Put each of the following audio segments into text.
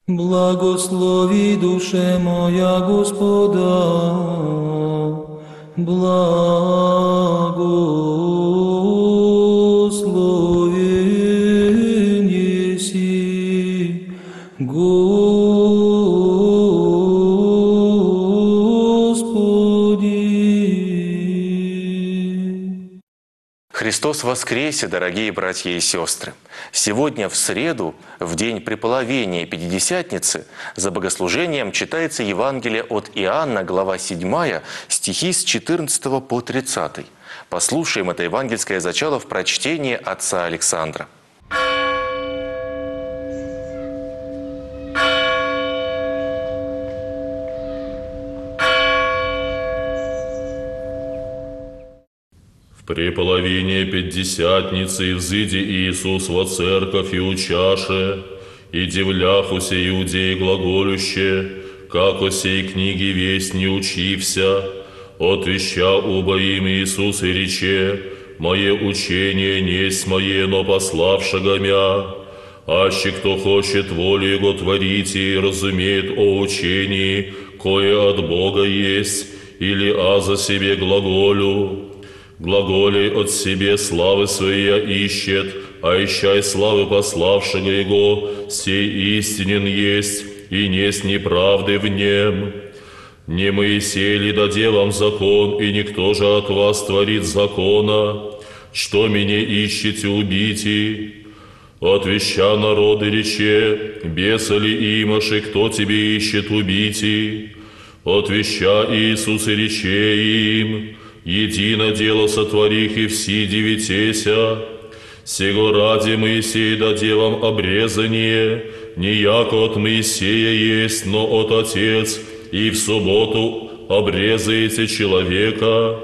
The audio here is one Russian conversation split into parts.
Благослови душе моя Господа, благословен еси Господи. Христос воскресе, дорогие братья и сестры! Сегодня, в среду, в день преполовения Пятидесятницы, за богослужением читается Евангелие от Иоанна, глава 7, стихи с 14 по 30. Послушаем это евангельское зачало в прочтении отца Александра. При половине Пятидесятницы взыди Иисус во церковь и учаше, и дивляхуся иудеи глаголюще, как о сей книге весть не учився, отвеща оба им Иисус и рече, «Мое учение несть мое, но пославшего мя, аще кто хочет волю Его творить и разумеет о учении, кое от Бога есть, или за себе глаголю». Глаголей от себе славы своей ищет, а ищай славы пославшего Его, сей истинен есть, и несть неправды в нем. Не Моисей ли даде вам закон, и никто же от вас творит закона? Что меня ищете убийте? Отвеща народы рече, беса ли имаши, кто тебе ищет убийте? Отвеща Иисус и рече им, едино дело сотворих и все девятеся. Сего ради Моисей даде вам обрезание, не яко от Моисея есть, но от Отец, и в субботу обрезаете человека.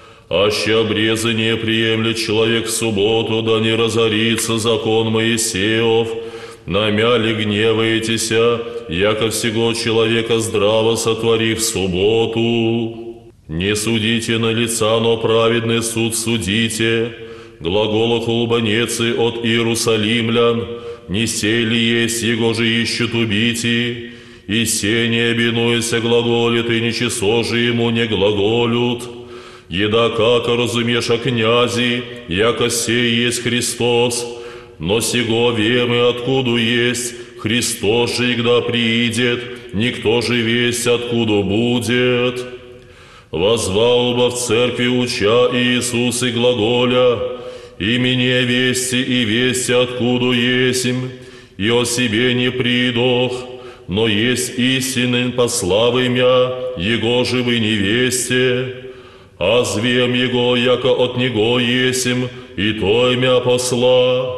Аще обрезание приемлет человек в субботу, да не разорится закон Моисеев. Намя ли гневаетеся, яко всего человека здраво сотворив в субботу? Не судите на лица, но праведный суд судите. Глагола хулбанецы от иерусалимлян, не сей ли есть, его же ищут убийти? И се не обинуяся глаголит, и ничего же ему не глаголют. Еда как разумеешь о князи, яко сей есть Христос, но сего вемы откуда есть, Христос же, когда приидет, никто же весть откуда будет. Возвал бы в церкви уча Иисус и глаголя, и мне вести и вести откуда есмь, и о себе не придох, но есть истинен по славы мя, Его же вы невесте, а звем Его, яко от Него есмь, и то мя посла.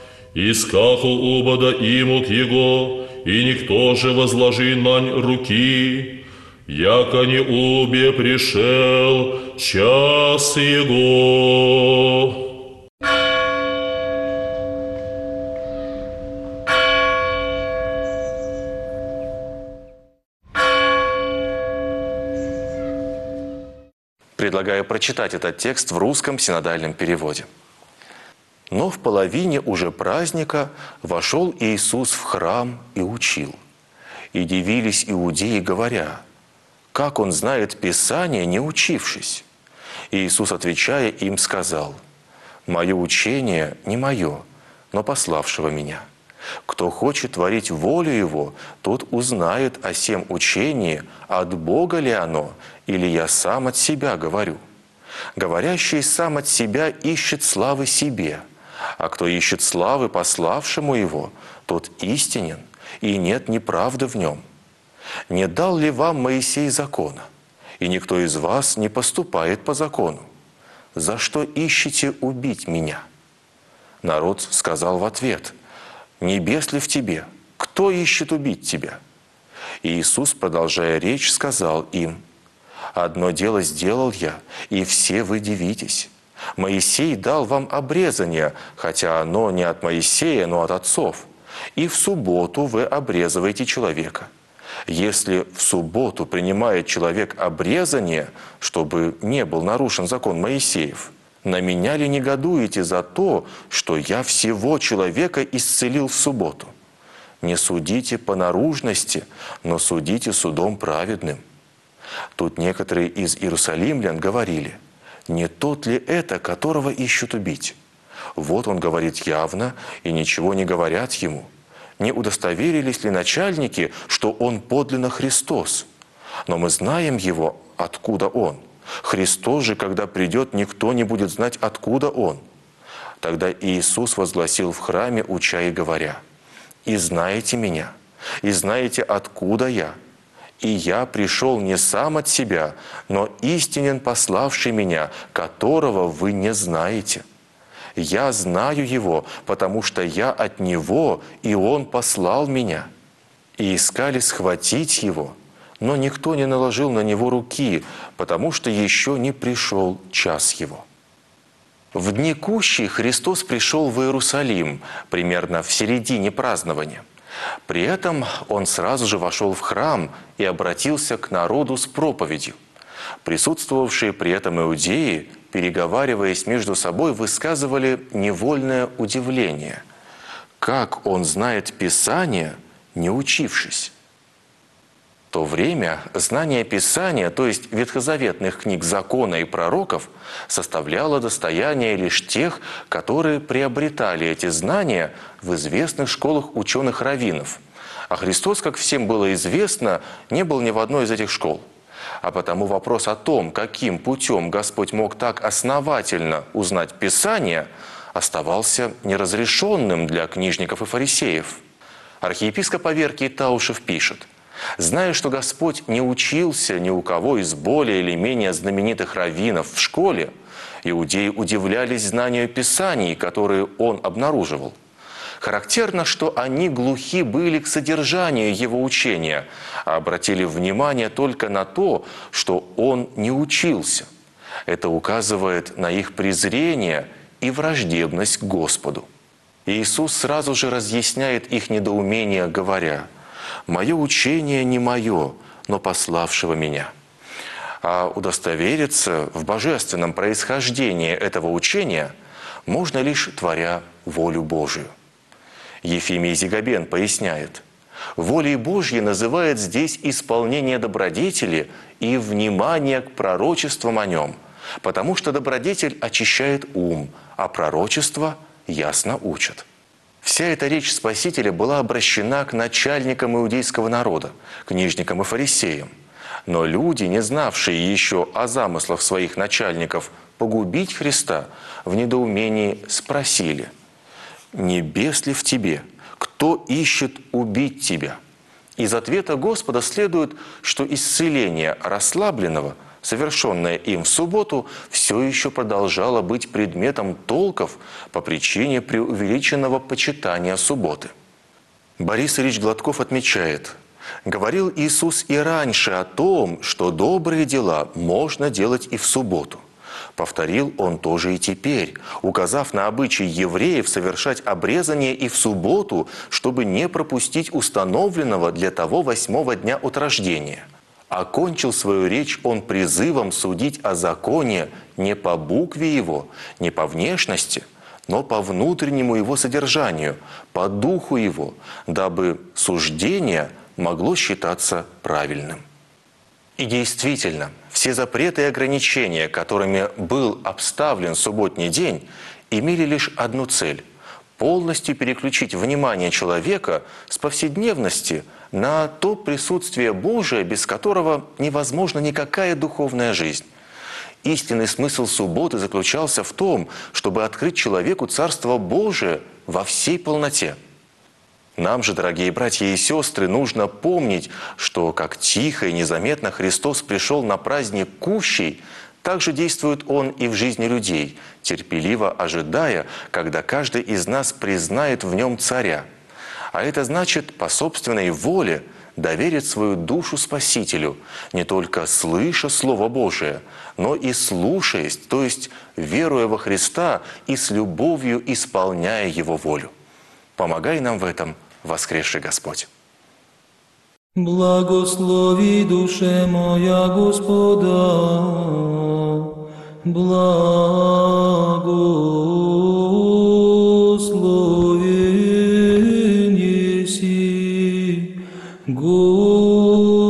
Искаху убода имут Его, и никто же возложи нань руки, яко не убе пришел час Его. Предлагаю прочитать этот текст в русском синодальном переводе. «Но в половине уже праздника вошел Иисус в храм и учил. И дивились иудеи, говоря, как Он знает Писание, не учившись? Иисус, отвечая им, сказал, «Мое учение не мое, но пославшего Меня. Кто хочет творить волю Его, тот узнает о сем учении, от Бога ли оно, или я сам от себя говорю. Говорящий сам от себя ищет славы себе, а кто ищет славы пославшему Его, тот истинен, и нет неправды в нем. Не дал ли вам Моисей закона, и никто из вас не поступает по закону? За что ищете убить Меня?» Народ сказал в ответ, «Небес ли в тебе? Кто ищет убить тебя?» И Иисус, продолжая речь, сказал им, «Одно дело сделал я, и все вы дивитесь. Моисей дал вам обрезание, хотя оно не от Моисея, но от отцов. И в субботу вы обрезываете человека. Если в субботу принимает человек обрезание, чтобы не был нарушен закон Моисеев, на Меня ли негодуете за то, что я всего человека исцелил в субботу? Не судите по наружности, но судите судом праведным». Тут некоторые из иерусалимлян говорили: «Не тот ли это, которого ищут убить? Вот он говорит явно, и ничего не говорят ему. Не удостоверились ли начальники, что он подлинно Христос? Но мы знаем его, откуда он. Христос же, когда придет, никто не будет знать, откуда он». Тогда Иисус возгласил в храме, уча и говоря: «И знаете меня, и знаете, откуда я. И я пришел не сам от себя, но истинен пославший меня, которого вы не знаете. Я знаю его, потому что я от него, и он послал меня». И искали схватить его, но никто не наложил на него руки, потому что еще не пришел час его. В дни кущи Христос пришел в Иерусалим, примерно в середине празднования. При этом Он сразу же вошел в храм и обратился к народу с проповедью. Присутствовавшие при этом иудеи, переговариваясь между собой, высказывали невольное удивление. Как Он знает Писание, не учившись? В то время знание Писания, то есть ветхозаветных книг закона и пророков, составляло достояние лишь тех, которые приобретали эти знания в известных школах ученых-раввинов. А Христос, как всем было известно, не был ни в одной из этих школ. А потому вопрос о том, каким путем Господь мог так основательно узнать Писание, оставался неразрешенным для книжников и фарисеев. Архиепископ Аверкий Таушев пишет: «Зная, что Господь не учился ни у кого из более или менее знаменитых раввинов в школе, иудеи удивлялись знанию Писаний, которые Он обнаруживал. Характерно, что они глухи были к содержанию Его учения, а обратили внимание только на то, что Он не учился. Это указывает на их презрение и враждебность к Господу». Иисус сразу же разъясняет их недоумение, говоря: «Мое учение не мое, но пославшего меня». А удостовериться в божественном происхождении этого учения можно лишь творя волю Божию. Ефимий Зигабен поясняет: «Волей Божьей называет здесь исполнение добродетели и внимание к пророчествам о нем, потому что добродетель очищает ум, а пророчество ясно учат». Вся эта речь Спасителя была обращена к начальникам иудейского народа, книжникам и фарисеям. Но люди, не знавшие еще о замыслах своих начальников погубить Христа, в недоумении спросили: «Не бес ли в тебе? Кто ищет убить тебя?» Из ответа Господа следует, что исцеление расслабленного, совершенное им в субботу, все еще продолжало быть предметом толков по причине преувеличенного почитания субботы. Борис Ильич Гладков отмечает: «Говорил Иисус и раньше о том, что добрые дела можно делать и в субботу. Повторил Он тоже и теперь, указав на обычай евреев совершать обрезание и в субботу, чтобы не пропустить установленного для того 8-го дня от рождения. Окончил свою речь Он призывом судить о законе не по букве его, не по внешности, но по внутреннему его содержанию, по духу его, дабы суждение могло считаться правильным». И действительно, все запреты и ограничения, которыми был обставлен субботний день, имели лишь одну цель – полностью переключить внимание человека с повседневности на то присутствие Божие, без которого невозможна никакая духовная жизнь. Истинный смысл субботы заключался в том, чтобы открыть человеку Царство Божие во всей полноте. Нам же, дорогие братья и сестры, нужно помнить, что как тихо и незаметно Христос пришел на праздник кущей, так же действует Он и в жизни людей, терпеливо ожидая, когда каждый из нас признает в Нем Царя. А это значит по собственной воле доверить свою душу Спасителю, не только слыша Слово Божие, но и слушаясь, то есть веруя во Христа и с любовью исполняя Его волю. Помогай нам в этом, воскресший Господь. Благослови душе моя Господа, благословен еси. Господи,